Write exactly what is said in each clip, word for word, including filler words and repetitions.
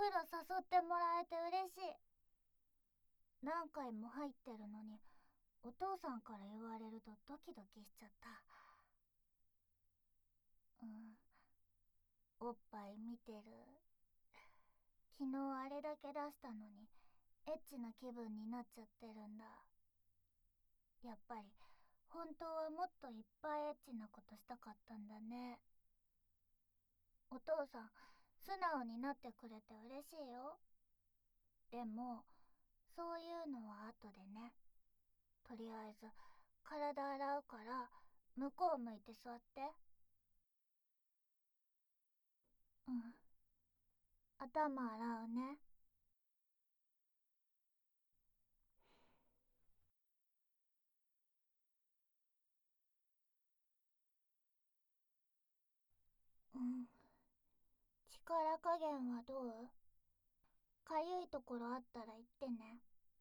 風呂誘ってもらえて嬉しい。何回も入ってるのにお父さんから言われるとドキドキしちゃった。うん、おっぱい見てる。昨日あれだけ出したのにエッチな気分になっちゃってるんだ。やっぱり本当はもっといっぱいエッチなことしたかったんだね。お父さん素直になってくれて嬉しいよ。でもそういうのは後でね。とりあえず体洗うから向こう向いて座って。うん、頭洗うね。うん、力加減はどう？かゆいところあったら言ってね。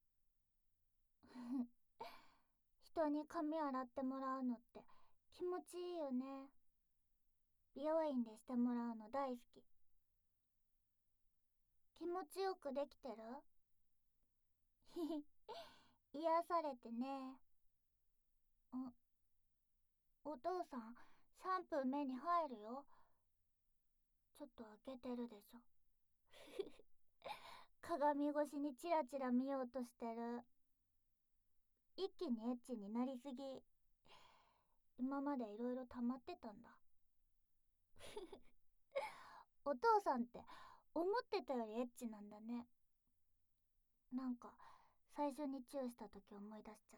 人に髪洗ってもらうのって気持ちいいよね。美容院でしてもらうの大好き。気持ちよくできてる？癒されてね。お、お父さん、シャンプー目に入るよ。ちょっと開けてるでしょ。鏡越しにチラチラ見ようとしてる。一気にエッチになりすぎ。今までいろいろ溜まってたんだ。お父さんって思ってたよりエッチなんだね。なんか最初にチューした時思い出しちゃった。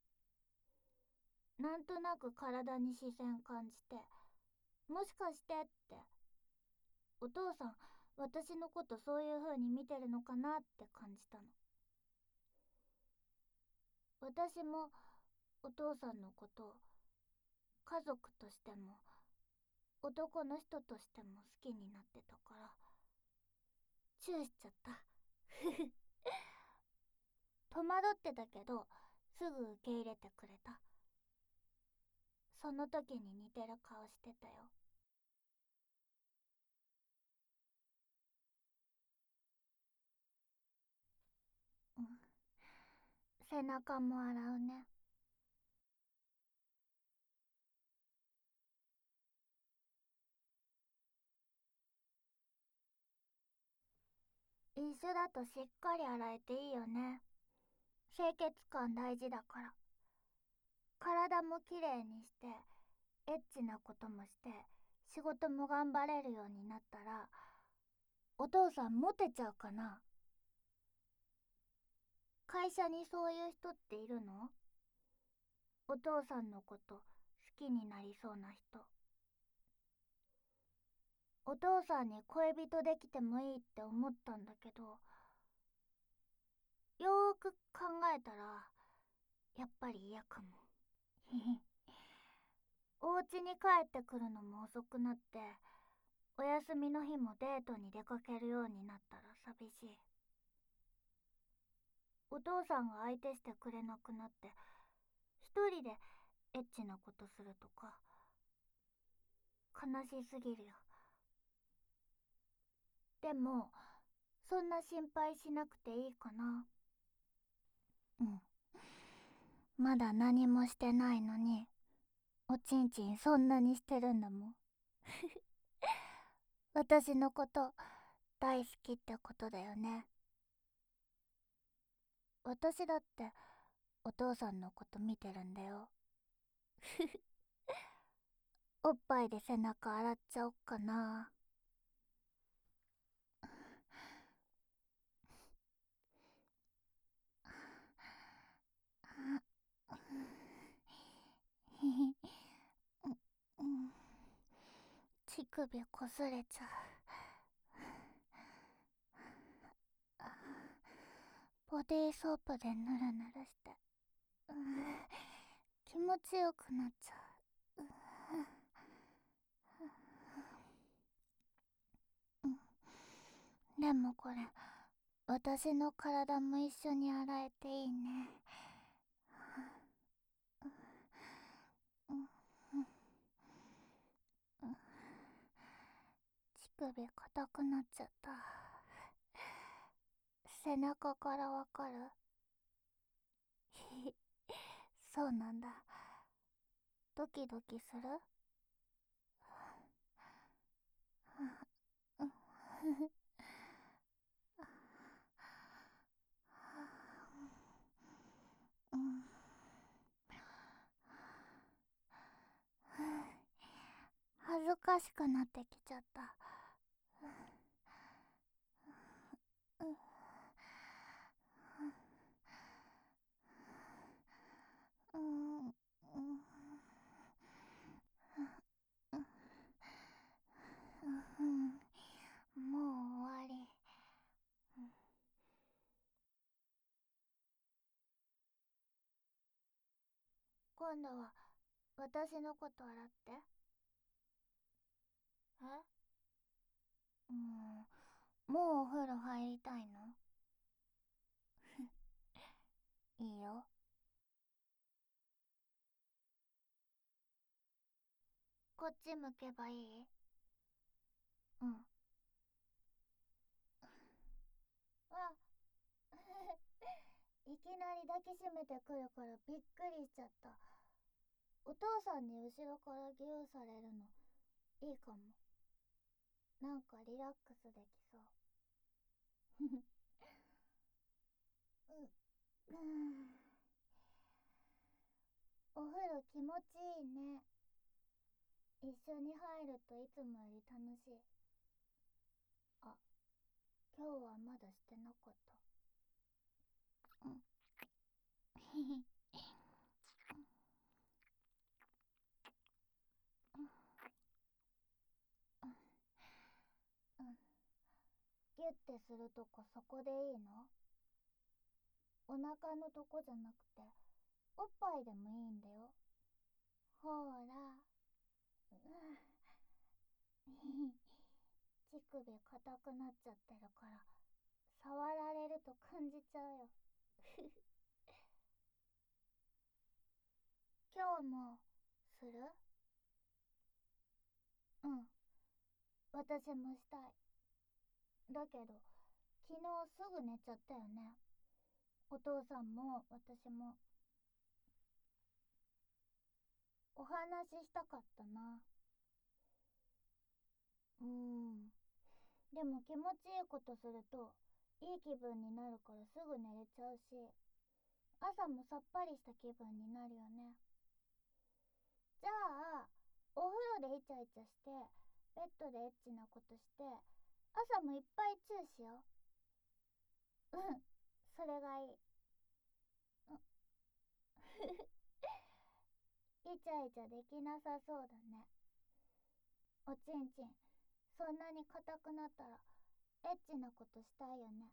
なんとなく体に視線感じて、もしかしてって、お父さん私のことそういう風に見てるのかなって感じたの。私もお父さんのことを家族としても男の人としても好きになってたからチューしちゃった。戸惑ってたけどすぐ受け入れてくれた。その時に似てる顔してたよ。うん、背中も洗うね。一緒だとしっかり洗えていいよね。清潔感大事だから。体もきれいにしてエッチなこともして仕事も頑張れるようになったらお父さんモテちゃうかな？会社にそういう人っているの？お父さんのこと好きになりそうな人。お父さんに恋人できてもいいって思ったんだけど、よーく考えたらやっぱり嫌かも。お家に帰ってくるのも遅くなってお休みの日もデートに出かけるようになったら寂しい。お父さんが相手してくれなくなって一人でエッチなことするとか悲しすぎるよ。でもそんな心配しなくていいかな。うん、まだ何もしてないのにおちんちんそんなにしてるんだもん。私のこと大好きってことだよね。私だってお父さんのこと見てるんだよ。おっぱいで背中洗っちゃおっかな。乳首こすれちゃう。ボディーソープでヌルヌルして、うん、気持ちよくなっちゃう。うん、でもこれ私の体も一緒に洗えていいね。うんうん、乳首硬くなっちゃった。 背中からわかる？そうなんだ。ドキドキする？うん。恥ずかしくなってきちゃった。うん、うん、うん、もう終わり。今度は私のこと洗って。えうん、もうお風呂入りたいの？いいよ。こっち向けばいい？うん。あいきなり抱きしめてくるからびっくりしちゃった。お父さんに後ろからギューされるのいいかも。なんかリラックスできそう。うん、お風呂気持ちいいね。一緒に入るといつもより楽しい。あ、今日はまだしてなかった。うん。うん。ギュッてするとこそこでいいの？お腹のとこじゃなくておっぱいでもいいんだよ。ほーら。うん。乳首硬くなっちゃってるから触られると感じちゃうよ。今日もする？うん、私もしたい。だけど昨日すぐ寝ちゃったよね。お父さんも私も。お話ししたかったな。うーん、でも気持ちいいことするといい気分になるからすぐ寝れちゃうし、朝もさっぱりした気分になるよね。じゃあお風呂でイチャイチャしてベッドでエッチなことして朝もいっぱいチューしよう。うん、それがいい。うん。イチャイチャできなさそうだね。おちんちんそんなに硬くなったらエッチなことしたいよね。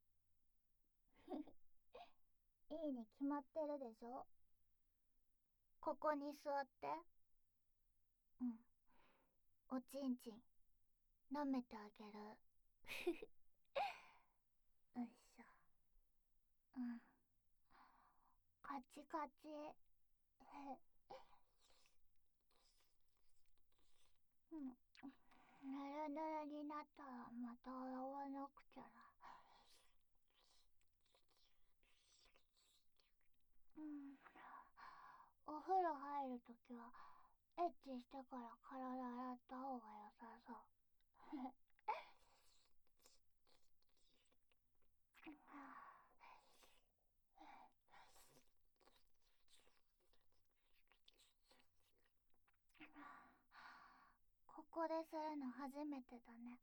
いいに決まってるでしょ。ここに座って。うん。おちんちん舐めてあげる。よいしょ。うん。カチカチ。うん。ぬるぬるになったらまた洗わなくちゃな。うん。お風呂入るときはエッチしてから体洗った方が良さそう。ここでするの初めてだね。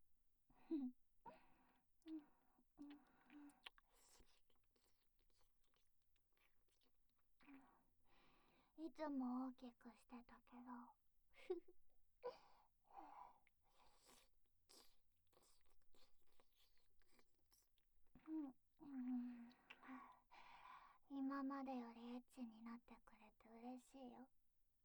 いつも大きくしてたけど。うん、うん、今までよりエッチになってくれて嬉しいよ。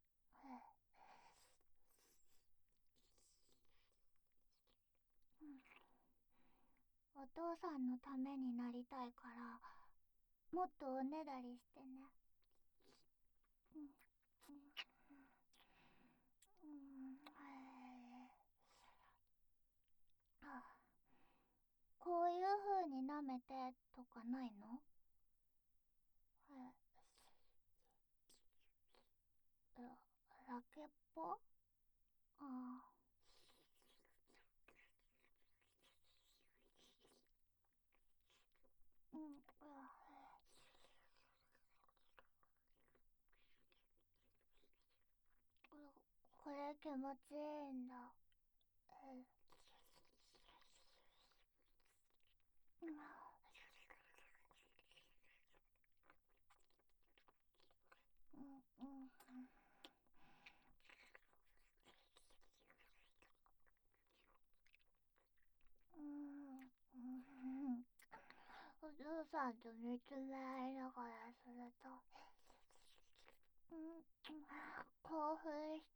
うん、お父さんのためになりたいからもっとおねだりしてね。うん、うん、うん、あ、こういう風に舐舐めてとかないの？え、ラケっぽ？ああ。うん、これ気持ちいいんだ。え、うん、うん、うん、うん、うん。お父さんと見つめ合いながらすると、うん、興奮した。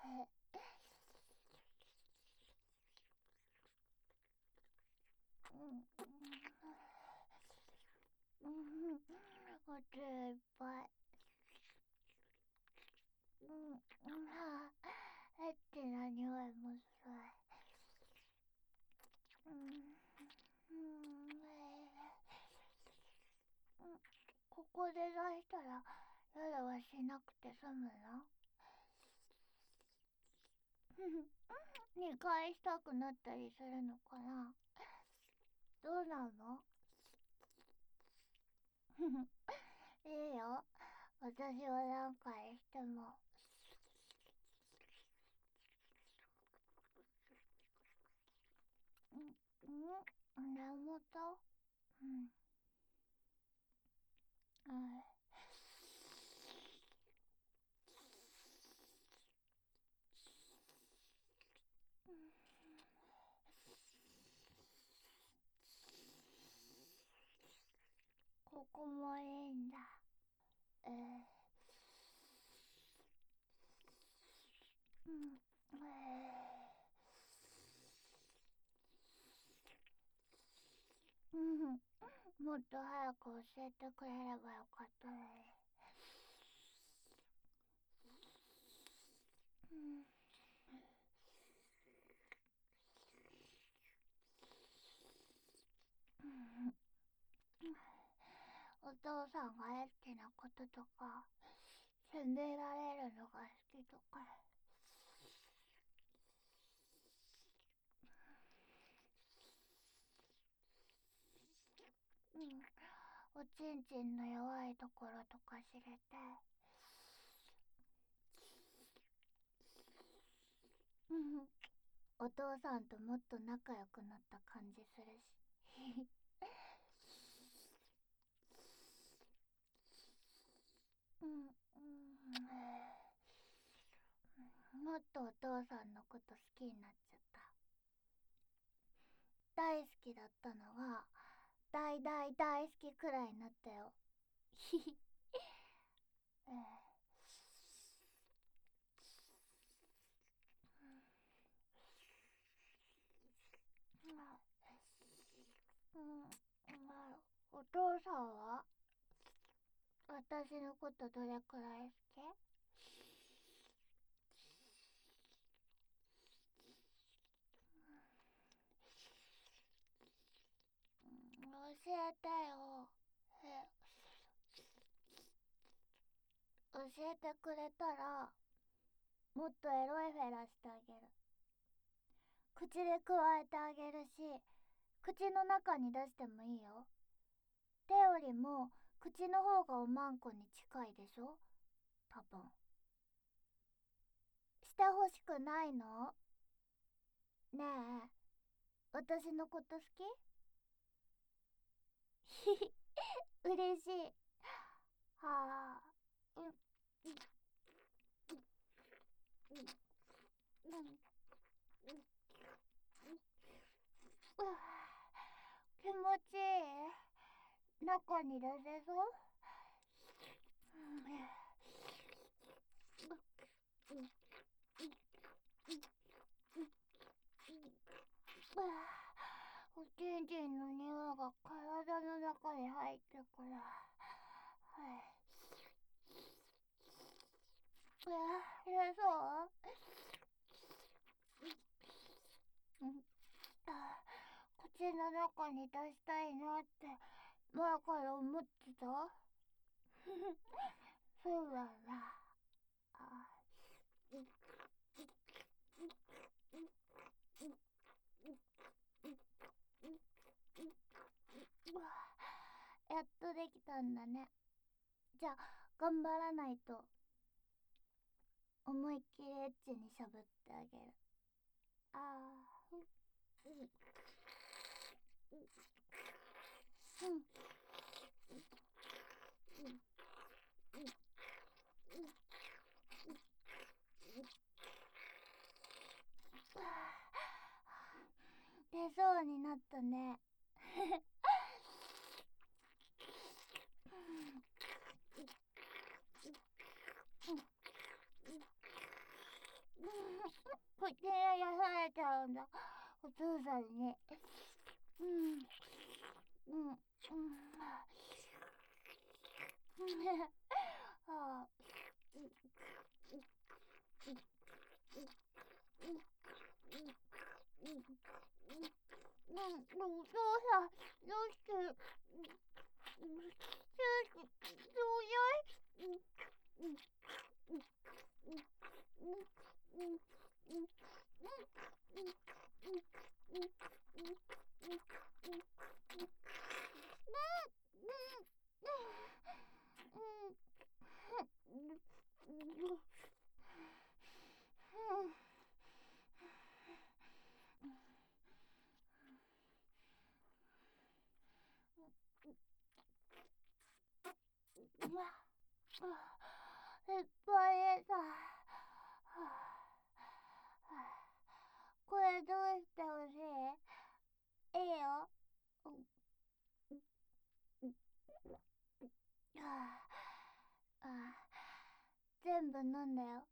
うん、うん、おついっぱい。うん、うん、エッチな匂いもする。うん、うん、ここで出したら夜はしなくて済むの？にかいしたくなったりするのかな？どうなの？いいよ、私は何回しても。うん、うん、根元？うん、うん、ここもいいんだ。えー、うん、えー、うん、もっと早く教えてくれればよかったね。うん、うん、お父さんがエッチなこととか責められるのが好きとか。うん、おちんちんの弱いところとか知れて、うん、お父さんともっと仲良くなった感じするし。うん、うん、もっとお父さんのこと好きになっちゃった。大好きだったのが大大大好きくらいになったよ。ひひ。えー、まあ、うん、まあ、お父さんは私のことどれくらい好き？うん、教えてよ。え、教えてくれたらもっとエロいフェラしてあげる。口でくわえてあげるし、口の中に出してもいいよ。手よりも口の方がおまんこに近いでしょ、多分。してほしくないの？ねえ、私のこと好き？ひひ、嬉しい。はあ、うん、うん、うん、うん、うん、うわ、気持ちいい。中に出せそう？うん、うん、うん、うわ、おちんちんの匂いが体の中に入ってくる。はい。うわ、入れそう？うん、あ、口口の中に出したいなって前から思ってた。そうなんだ。あ、やっとできたんだね。じゃあ頑張らないと。思いっきりエッチにしゃぶってあげる。あー、うんうん出そうになったね。口が癒されちゃうんだ、お父さんに。うんうんうん。ああ、うん、お父さんどうしてる？そうやい。いっぱい出た。これどうしてほしい？いいよ。あ、全部飲んだよ。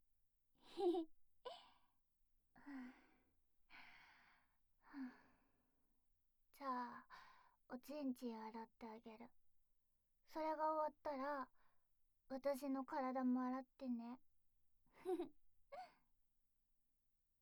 じゃあおちんちん洗ってあげる。それが終わったら私の体も洗ってね。